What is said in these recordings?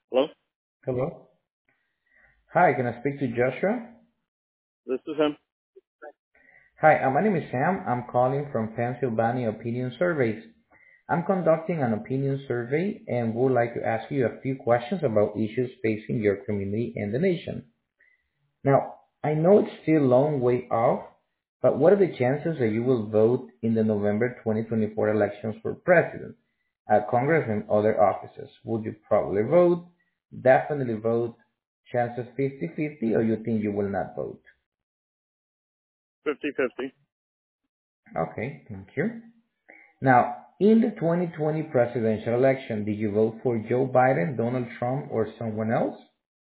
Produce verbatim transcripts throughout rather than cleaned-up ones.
Hello? Hello. Hi, can I speak to Joshua? This is him. Hi, uh, my name is Sam. I'm calling from Pennsylvania Opinion Surveys. I'm conducting an opinion survey and would like to ask you a few questions about issues facing your community and the nation. Now, I know it's still a long way off, but what are the chances that you will vote in the November twenty twenty-four elections for president, uh, Congress, and other offices? Would you probably vote, definitely vote, chances fifty-fifty, or you think you will not vote? Fifty-fifty. Okay, thank you. Now, in the twenty twenty presidential election, did you vote for Joe Biden, Donald Trump, or someone else?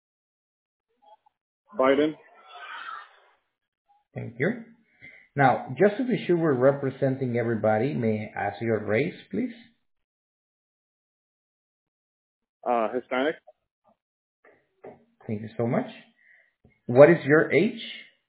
Biden? Thank you. Now, just to be sure we're representing everybody, may I ask your race, please? Uh, Hispanic? Thank you so much. What is your age?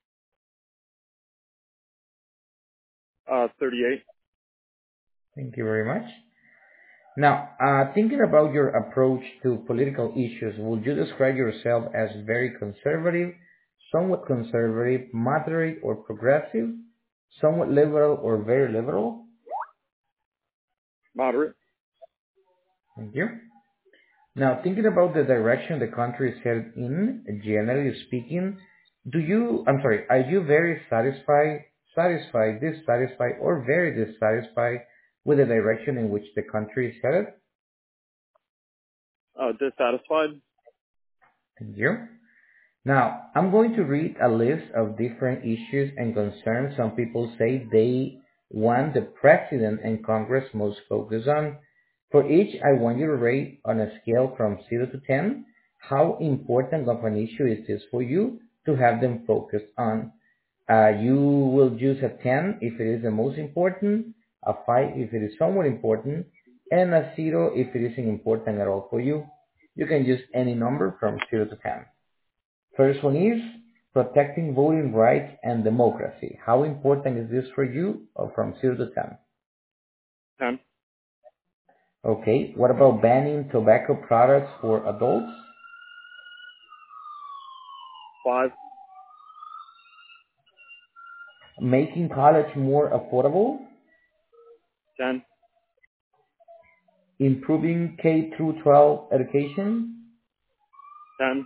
Uh, thirty-eight. Thank you very much. Now, uh, thinking about your approach to political issues, would you describe yourself as very conservative, somewhat conservative, moderate, or progressive, somewhat liberal, or very liberal? Moderate? Thank you. Now, thinking about the direction the country is headed in, generally speaking, do you, I'm sorry, are you very satisfied, satisfied, dissatisfied, or very dissatisfied with the direction in which the country is headed? Uh, dissatisfied? Thank you. Now, I'm going to read a list of different issues and concerns some people say they want the president and Congress most focus on. For each, I want you to rate on a scale from zero to ten how important of an issue is this for you to have them focused on. Uh, you will use a ten if it is the most important, a five if it is somewhat important, and a zero if it isn't important at all for you. You can use any number from zero to ten. First one is protecting voting rights and democracy. How important is this for you, or from zero to ten? ten. Okay. What about banning tobacco products for adults? five. Making college more affordable? ten. Improving K through twelve education? ten.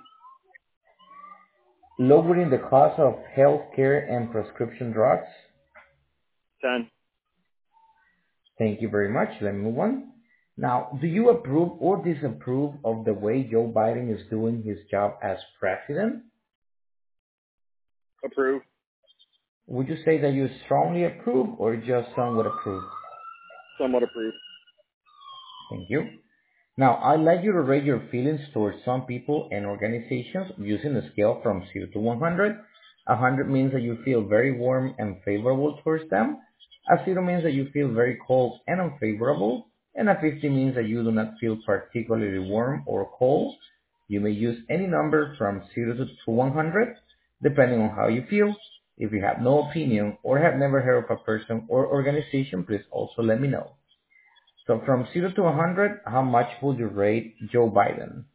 Lowering the cost of health care and prescription drugs? ten. Thank you very much. Let me move on. Now, do you approve or disapprove of the way Joe Biden is doing his job as president? Approve. Would you say that you strongly approve or just somewhat approve? Somewhat approve. Thank you. Now, I'd like you to rate your feelings towards some people and organizations using a scale from zero to one hundred. one hundred means that you feel very warm and favorable towards them. A zero means that you feel very cold and unfavorable. And a fifty means that you do not feel particularly warm or cold. You may use any number from zero to one hundred, depending on how you feel. If you have no opinion or have never heard of a person or organization, please also let me know. So from zero to one hundred, how much would you rate Joe Biden?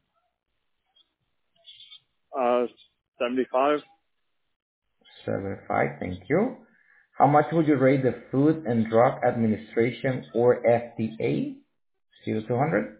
Uh, seventy-five. seventy-five, thank you. How much would you rate the Food and Drug Administration or F D A? zero to one hundred,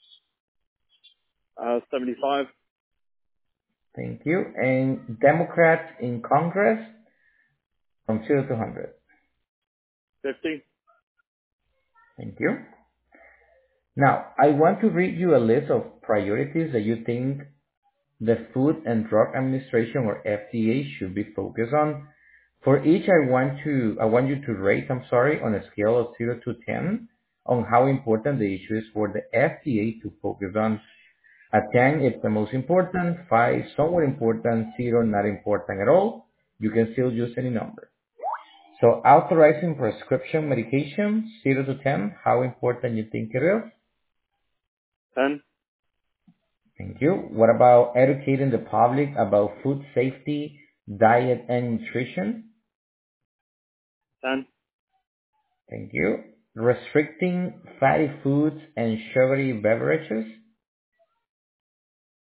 Uh, seventy-five. thank you. And Democrats in Congress from zero to one hundred, fifty. thank you. Now, I want to read you a list of priorities that you think the Food and Drug Administration or F D A should be focused on. For each, I want to I want you to rate, I'm sorry, on a scale of zero to ten on how important the issue is for the F D A to focus on. At ten, it's the most important, five, somewhat important, zero, not important at all. You can still use any number. So authorizing prescription medication, zero to ten, how important you think it is? ten. Thank you. What about educating the public about food safety, diet, and nutrition? ten. Thank you. Restricting fatty foods and sugary beverages?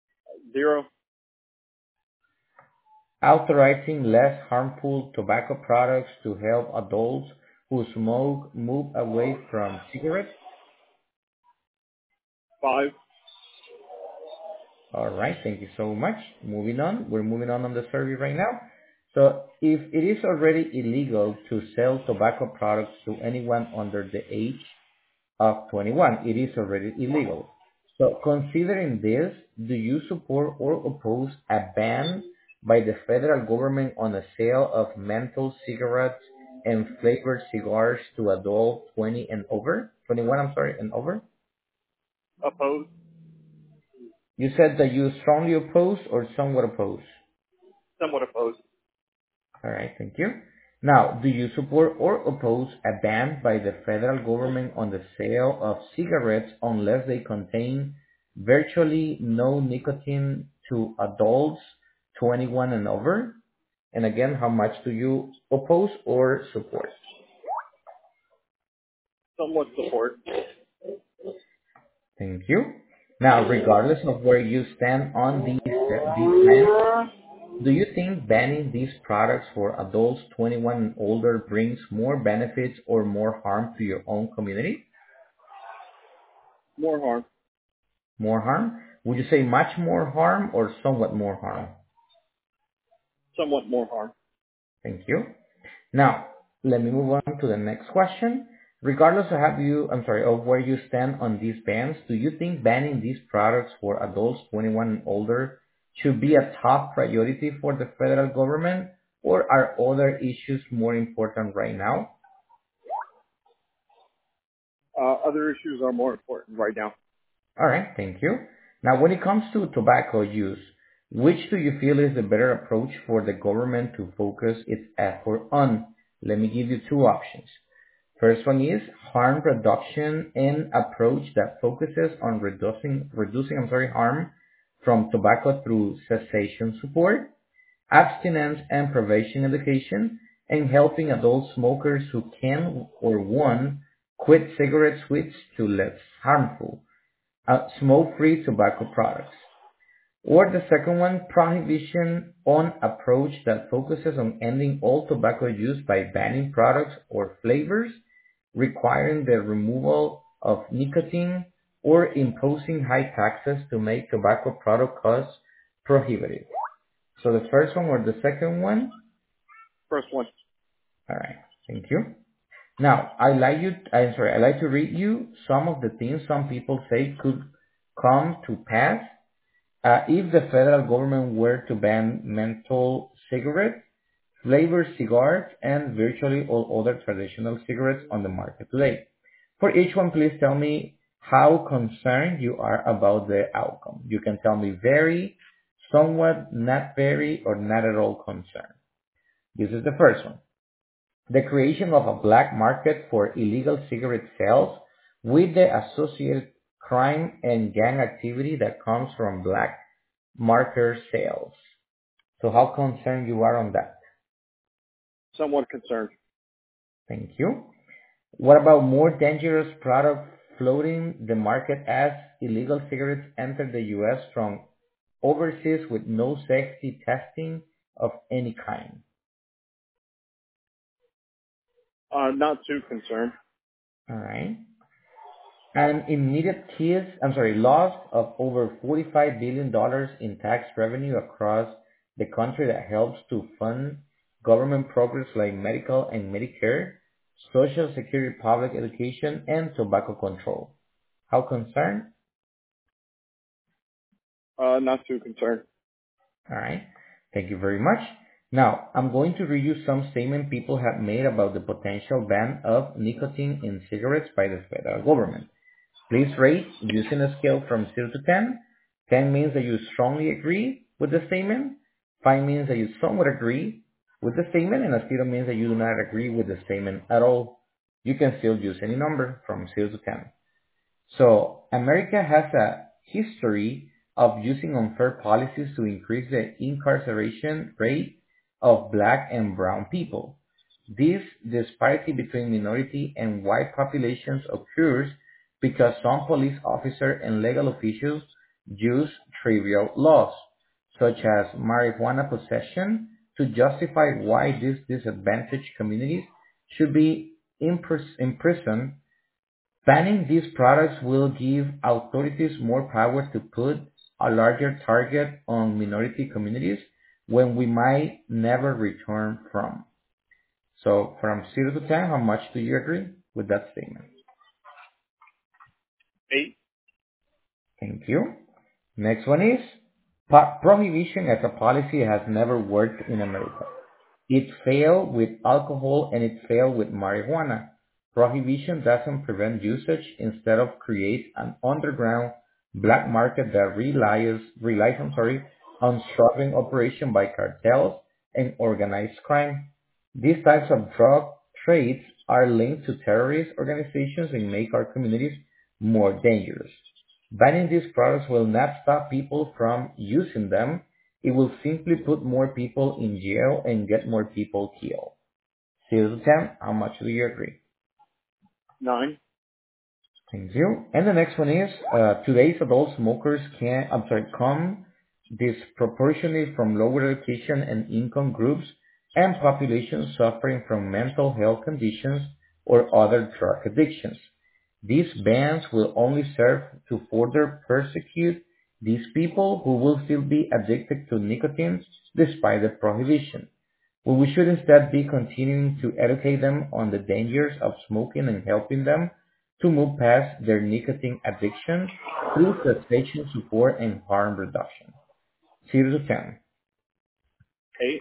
Zero. Authorizing less harmful tobacco products to help adults who smoke move away from cigarettes. Five. All right, thank you so much. Moving on, we're moving on on the survey right now. So if it is already illegal to sell tobacco products to anyone under the age of twenty-one, it is already illegal. So considering this, do you support or oppose a ban by the federal government on the sale of menthol cigarettes and flavored cigars to adults twenty and over? twenty-one, I'm sorry, and over? Opposed. You said that you strongly oppose or somewhat oppose? Somewhat opposed. All right, thank you. Now, do you support or oppose a ban by the federal government on the sale of cigarettes unless they contain virtually no nicotine to adults twenty-one and over? And again, how much do you oppose or support? Somewhat support. Thank you. Now, regardless of where you stand on these, these bans, do you think banning these products for adults twenty-one and older brings more benefits or more harm to your own community? More harm. More harm? Would you say much more harm or somewhat more harm? Somewhat more harm. Thank you. Now, let me move on to the next question. Regardless of have you, I'm sorry, of where you stand on these bans, do you think banning these products for adults twenty-one and older should be a top priority for the federal government, or are other issues more important right now? Uh, other issues are more important right now. All right, thank you. Now, when it comes to tobacco use, which do you feel is the better approach for the government to focus its effort on? Let me give you two options. First one is harm reduction and approach that focuses on reducing, reducing, I'm sorry, harm from tobacco through cessation support, abstinence and prevention education, and helping adult smokers who can or want quit cigarette switch to less harmful, uh, smoke-free tobacco products. Or the second one, prohibition on approach that focuses on ending all tobacco use by banning products or flavors, requiring the removal of nicotine, or imposing high taxes to make tobacco product costs prohibitive. So the first one or the second one? First one. All right, thank you. Now, I like you. I'm sorry. I like to read you some of the things some people say could come to pass uh, if the federal government were to ban menthol cigarettes, flavored cigars, and virtually all other traditional cigarettes on the market today. For each one, please tell me how concerned you are about the outcome. You can tell me very, somewhat, not very, or not at all concerned. This is the first one. The creation of a black market for illegal cigarette sales with the associated crime and gang activity that comes from black marker sales. So how concerned you are on that? Somewhat concerned. Thank you. What about more dangerous products floating the market as illegal cigarettes enter the U S from overseas with no safety testing of any kind? Uh, not too concerned. All right. An immediate kiss, I'm sorry, loss of over forty-five billion dollars in tax revenue across the country that helps to fund government programs like medical and Medicare, Social Security, public education, and tobacco control. How concerned? Uh, not too concerned. All right. Thank you very much. Now, I'm going to read you some statement people have made about the potential ban of nicotine in cigarettes by the federal government. Please rate using a scale from zero to ten. ten means that you strongly agree with the statement. five means that you somewhat agree with the statement. And a zero means that you do not agree with the statement at all. You can still use any number from zero to ten. So America has a history of using unfair policies to increase the incarceration rate of black and brown people. This disparity between minority and white populations occurs because some police officers and legal officials use trivial laws, such as marijuana possession, to justify why these disadvantaged communities should be impris- imprisoned. Banning these products will give authorities more power to put a larger target on minority communities when we might never return from. So from zero to ten, how much do you agree with that statement? Eight. Thank you. Next one is po- prohibition as a policy has never worked in America. It failed with alcohol and it failed with marijuana. Prohibition doesn't prevent usage, instead of create an underground black market that relies, relies I'm sorry, on struggling operation by cartels and organized crime. These types of drug trades are linked to terrorist organizations and make our communities more dangerous. Banning these products will not stop people from using them. It will simply put more people in jail and get more people killed. zero to ten, how much do you agree? Nine. Thank you. And the next one is, uh, today's adult smokers can, I'm sorry, come disproportionately from lower education and income groups and populations suffering from mental health conditions or other drug addictions. These bans will only serve to further persecute these people who will still be addicted to nicotine despite the prohibition. Well, we should instead be continuing to educate them on the dangers of smoking and helping them to move past their nicotine addiction through cessation support and harm reduction. zero to ten. Eight.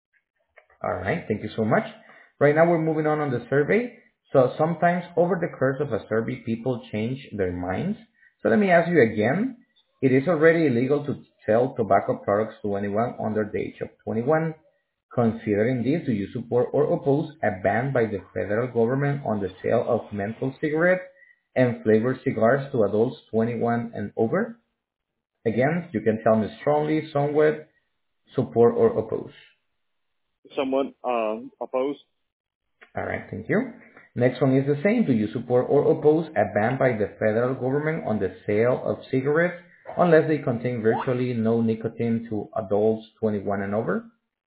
All right, thank you so much. Right now we're moving on on the survey. So sometimes over the course of a survey, people change their minds. So let me ask you again. It is already illegal to sell tobacco products to anyone under the age of twenty-one. Considering this, do you support or oppose a ban by the federal government on the sale of menthol cigarettes and flavored cigars to adults twenty-one and over? Again, you can tell me strongly, somewhat, support or oppose. Somewhat uh, opposed. All right, thank you. Next one is the same. Do you support or oppose a ban by the federal government on the sale of cigarettes unless they contain virtually no nicotine to adults twenty-one and over?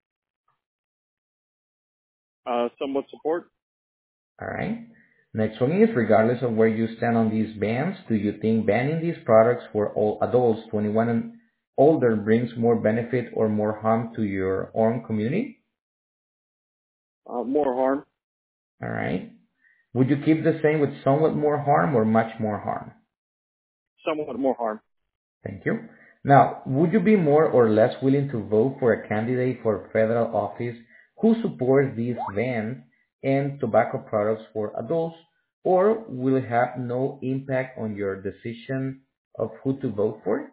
Uh, somewhat support. All right. Next one is, regardless of where you stand on these bans, do you think banning these products for all adults twenty-one and older brings more benefit or more harm to your own community? Uh, more harm. All right. Would you keep the same with somewhat more harm or much more harm? Somewhat more harm. Thank you. Now, would you be more or less willing to vote for a candidate for federal office who supports these bans and tobacco products for adults, or will it have no impact on your decision of who to vote for?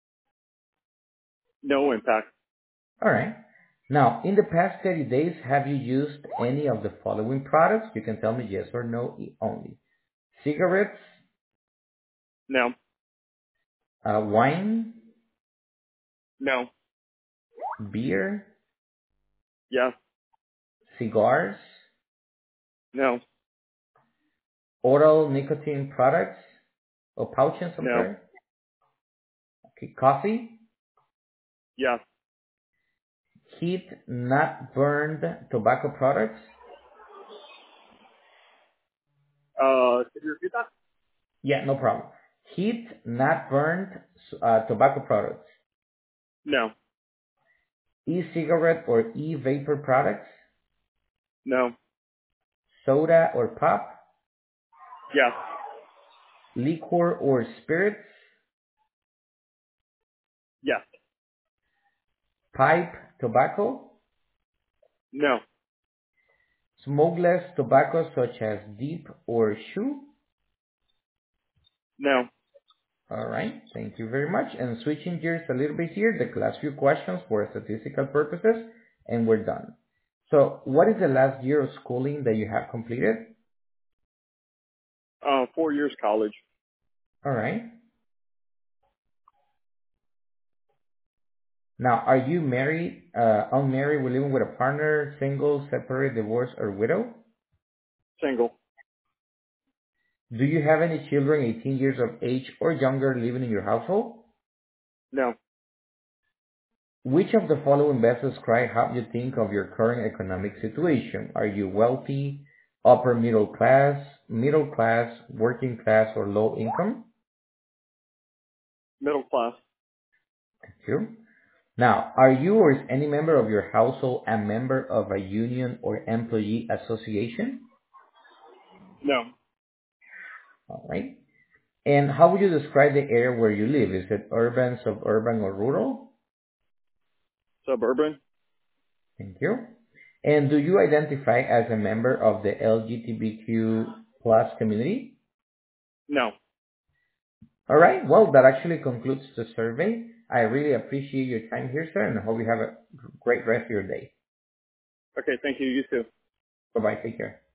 No impact. All right. Now, in the past thirty days, have you used any of the following products? You can tell me yes or no only. Cigarettes, No. uh, wine, No. beer, Yes. cigars, No. oral nicotine products, or pouches, I'm No. sorry. Okay, coffee, Yes. heat not burned tobacco products. Uh, could you repeat that? Yeah, no problem. Heat not burned uh, tobacco products. No. E-cigarette or e-vapor products. No. Soda or pop. Yes. Liquor or spirits. Yes. Pipe tobacco. No. Smokeless tobacco such as deep or chew. No. All right. Thank you very much. And switching gears a little bit here, the last few questions for statistical purposes, and we're done. So what is the last year of schooling that you have completed? Uh, four years college. All right. Now, are you married, uh, unmarried, we're living with a partner, single, separate, divorced, or widow? Single. Do you have any children eighteen years of age or younger living in your household? No. Which of the following best describe how you think of your current economic situation? Are you wealthy, upper middle class, middle class, working class, or low income? Middle class. Thank you. Now, are you or is any member of your household a member of a union or employee association? No. All right. And how would you describe the area where you live? Is it urban, suburban, or rural? Suburban. Thank you. And do you identify as a member of the L G B T Q plus community? No. All right. Well, that actually concludes the survey. I really appreciate your time here, sir, and I hope you have a great rest of your day. Okay, thank you. You too. Bye-bye. Take care.